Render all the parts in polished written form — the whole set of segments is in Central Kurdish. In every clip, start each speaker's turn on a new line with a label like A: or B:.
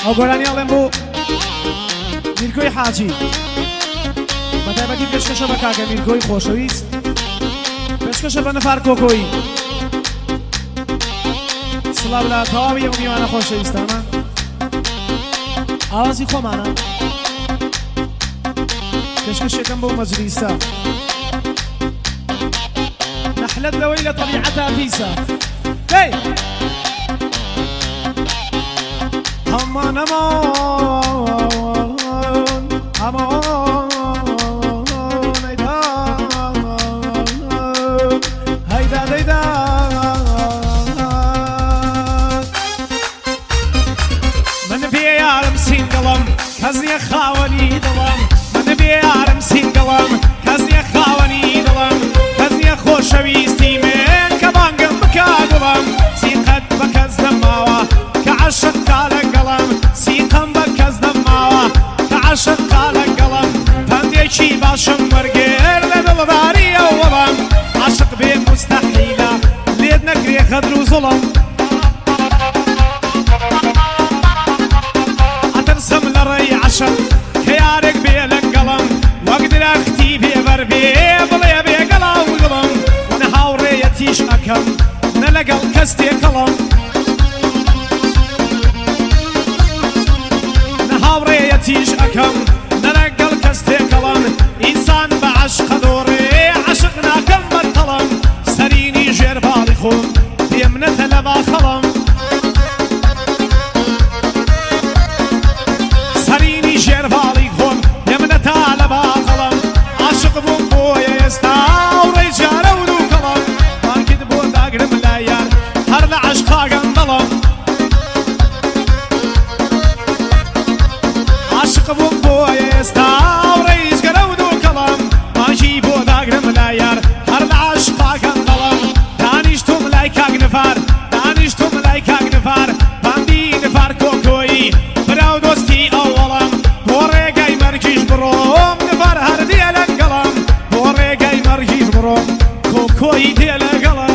A: ئەو گۆرانی ئەڵێم بۆ میرگۆی حاجی بەتایبەتی پێشکەشە بە کاکە میرگۆی خۆشەویست، پێشکەشە بە نەفار کۆکۆیی. سڵاو لە تەواوی ئەو میوانە خۆشەویستانە، ئاوازی خۆمانە. پێشکەشێکم بۆ مەجلیسە نەحلەت لەوەی لە طەبیعەتە پیسە. هی هەمان هەمان هەمان هەیدا هەیدا دەیدا من بێ یارم سینگڵم کەس نییە خاوەنی دڵم، من بێ یارم سینگڵم کەس نییە خاوەنی دڵم، کەس نییە خۆشەویستی من کە بانگم بکا دڵم. سیقەت بە کەس دەماوە کە عەشق کا لەگەڵم، سیقەم بە کەس دەماوە کە عەشق کا لەگەڵم. پەندێکی باشم وەرگێر لە دڵداری ئەوڵم، عەشق بێ موستەحیلە لێت نەگرێ غەدر و زوڵم. ئەترسم لە ڕێی عەشق کە یارێک بێ لەگەڵم، وەک درەختی بێبەر بێ بڵێ بێگەڵا و گڵم. نە هاوڕێیەتیش ئەکەم نە لەگەڵ کەس تێکەڵم، نە هاوڕێیەتیش ئەکەم نە لەگەڵ کەس تێکەڵم. ئینسان بە عەشقە دۆڕێ عەشق ناکەم بەتەڵم، سەرینی ژێر باڵی خۆم پێم نەتە لە باخەڵم. سەرینی ژێر باڵی خۆم پێم نەتا لە باخەڵم. عاشق بووم بۆیە ئێستا وڕێی جارە و دووکەڵم، بانکت بۆ داگرم لە یار هەر لە عەشقا گەندەڵم. عاشق بووم بۆیە ئێستا وڕێی جگەرە و دووکەڵم، بانکی بۆ داگرم لە یار هەر لە عەشقا گەندەڵم. دانیشتوم لای کاک نفار، دانیشتوم لای کاک نفار، باندی نفار کۆکۆیی براو دۆستی ئەوڵم. بۆ ڕێگای مەرگیش بڕۆم نفار هەر دێ لەگەڵم، بۆ ڕێگای مەرگیش بڕۆم کۆکۆیی دێ لەگەڵم.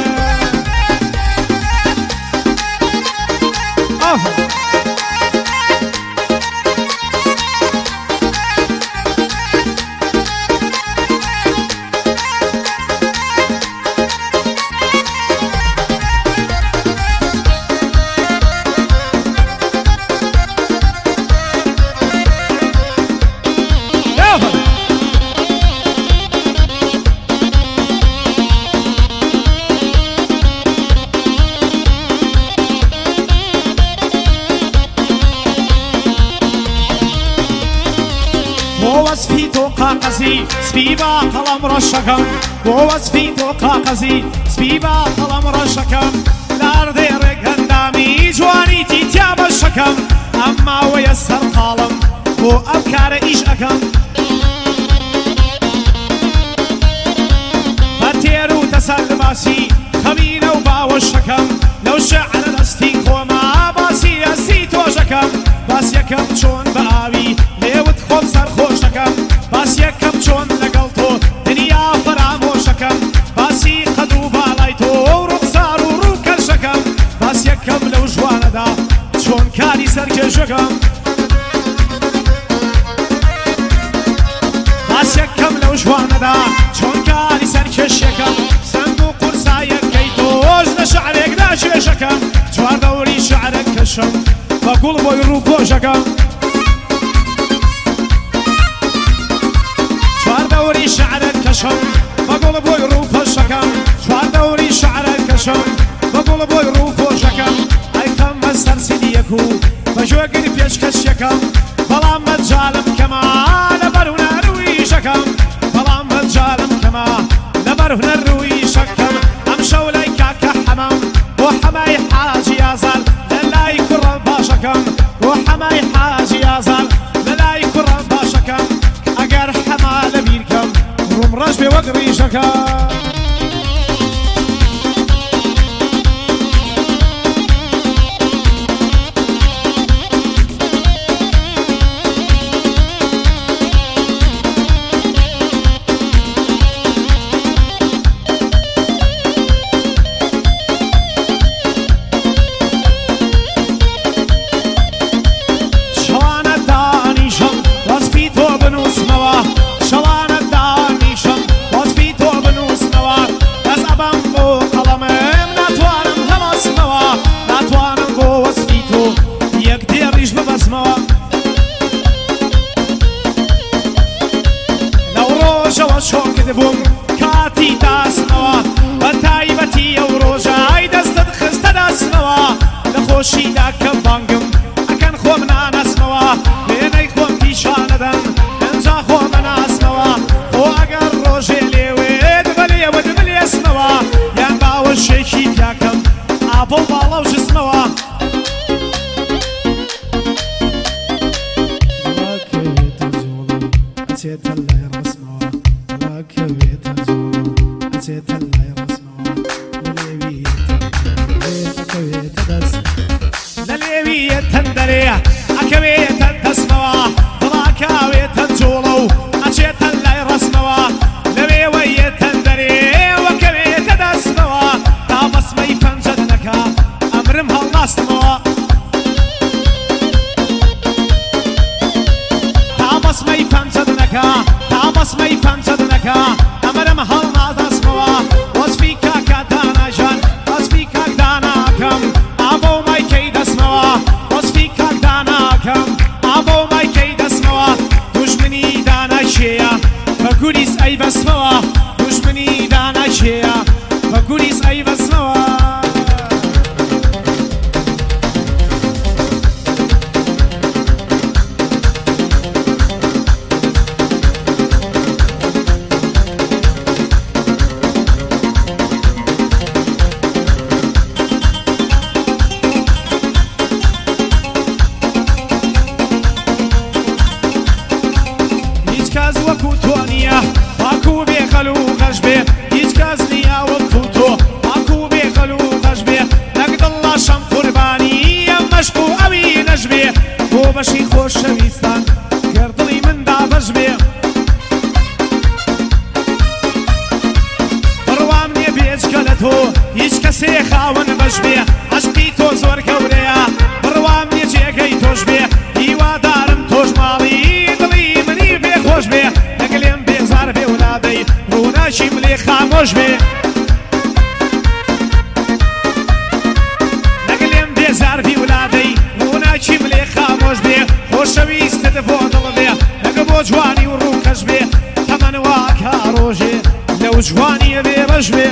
A: وەسفی تۆ قاقەزی سپی با قەڵەم ڕەشەکەم، بۆ وەسفی تۆ قاقەزی سپی با قەڵەم ڕەشەکەم. لاردێ ڕێک هەندامی جوانیتی تیا بەشەکەم، ئەمما وەیە سەرقاڵم بۆ ئەم کارە ئیش ئەکەم. بە تێر و تەسەر باسی خەمینە و باوەشەکەم، لەو شەعرە دەستی خۆما باسی ئەستی تۆژەکەم. باسیەکەم چۆن بە ئاوی لێوت خۆم سەرخۆشەکەم، باسیەکەم چۆن لەگەڵ تۆ دنیا فەرامۆشەکەم. باسی قەد و باڵای تۆ و ڕوخسار و ڕووکەشەکەم، باسیەکەم لەو ژوانەدا چۆن کاری سەرکێشەکەم. باسیەکەم لەو ژوانەدا چۆن کاری سەرکێشەکەم. سەنگ و قورسایەکەی تۆش لە شەعرێکدا کێشەکەم، چواردەوری شەعرە کەشم بە گوڵ بۆی ڕووپۆشەکەم. چواردەوری شەعرە کەشم بە گوڵ بۆی ڕووپۆشەکەم، چواردەوری شەعرە کەشم بە گوڵ بۆی ڕووپۆشەکەم. ئەیکەم بە سەر سیدیەک و بە ژۆگری پێشکەشیەکەم، بەڵام مەجالم کەما لەبەر هونەرویشەکەم، بەڵام مەجالم کەما لەبەر هونەرویشەکەم. ئەم شەو لای کاکە حەمام بۆ حەمای حاجی ئازار لە لای کوڕە باشەکەم، بۆ حەمای حاجی ئازار لە لای کوڕە باشەکەم. ئەگەر حەما لە بیرکەم ڕووم ڕەش بێ وەک ڕیشەکەم. دەبووم کاتی داسنەوە بە تایبەتی ئەو ڕۆژای دەستت خستە داسنەوە لە خۆشیدا کە بانگم ئەکەن خۆم ناناسمەوە وێنەی خۆم پیشانەدەن ئەنجا خۆمە ناسمەوە خۆ ئەگەر ڕۆژێ لێوێت بەلێوە دبلێسمەوە یان باوەشێکی پیاکەم ئابۆ باڵە و ژسمەوە ئەچێتە لای ڕسمەوە بەڵاکەوێتە جوڵ ئەچێتە لای ڕسمەوە لە لێویە تەندەرێ ئەکەوێتە دەستمەوە بڵاکاوێتە جوڵە و ئەچێتە لای ڕسمەوە لەوێوەیە تەندەرێ وەکەوێتە دەستمەوە تا بەسمەی پەنجەت نەکا ئەمرم هەڵناستمەوە تا بەسمەی پەنجەت نەکا تا بەسمەی پەنجەت نەکا ئەمرم هەڵنادەستمەوە وەسفی کاکە داناژان وەسفی کاک داناکەم ئابۆ مایکەی دەستمەوە وەسفی کاک داناکەم ئابۆ مایکەی دەستمەوە دوژمنی داناچێیە بە گوریس ئەی بەسمەوە دوژمنی داناچێیە بە گوریس ئەی بەسمەوە وەکو تۆ نییە پاکو و بێخەل و غەش بێ هیچ کەس نییە وەکو تۆ پاکو و بێخەل و غەش بێ لەک دڵاشەم قوربانی ئەم مەشق و ئەوی نەش بێ بۆ بەشی خۆشەویستان گەردڵی من دابەش بێ بڕوام نییە بێجگە لە تۆ هیچ کەسێ خاوەن بەش بێ عەشقی تۆ زۆر گەورەیە بڕوام نییە جێگەی تۆش بێ هیوادارم تۆش ماڵی خۆش بێ لەگەڵێم بێزار بێ ولادەی ڕووناچیم لێ خامۆش بێ لەگەڵێم بێزار بی ولادەی ڕووناچیم لێ خامۆش بێ خۆشەویستت بۆ دڵ بێ لەگە بۆ جوانی و ڕووکەش بێ تەمەن واکە ڕۆژێ لەو جوانیە بێ بەش بێ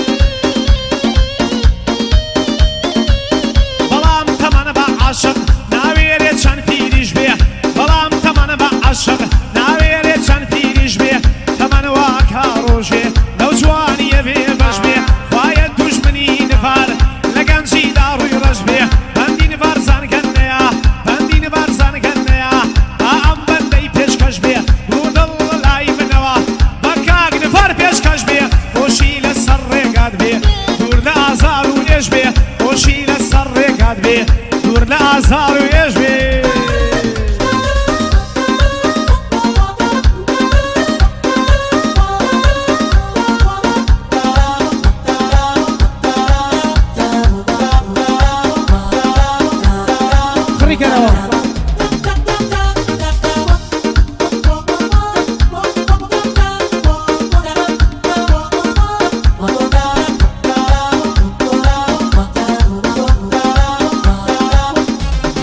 A: بەڵام تەمەنە بە عاشق ناوێرێ چەند پیریش بێ بەڵام تەمەنە بە عاشق ناوێرێ چەند پیریش بێ تەمەن واکە ڕۆژێ لەو جوانیە بێ بەش بێ خوایە دوژمنی نڤار لە گەنجیدا ڕووی ڕەش بێ بەندی نڤار زانگەنەیە بەندی نڤار زانگەنەیە تا ئەم بەندەی پێشکەش بێ ڕوودڵ لای منەوە بە کاک نڤار پێشکەش بێ خۆشی لەسەر ڕێگات بێ دوور لە ئازار و ئێش بێ خۆشی لەسەر ڕێگات بێ دوور لە ئازار و ئێش بێ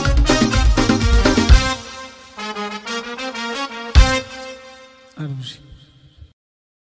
A: Arbuji.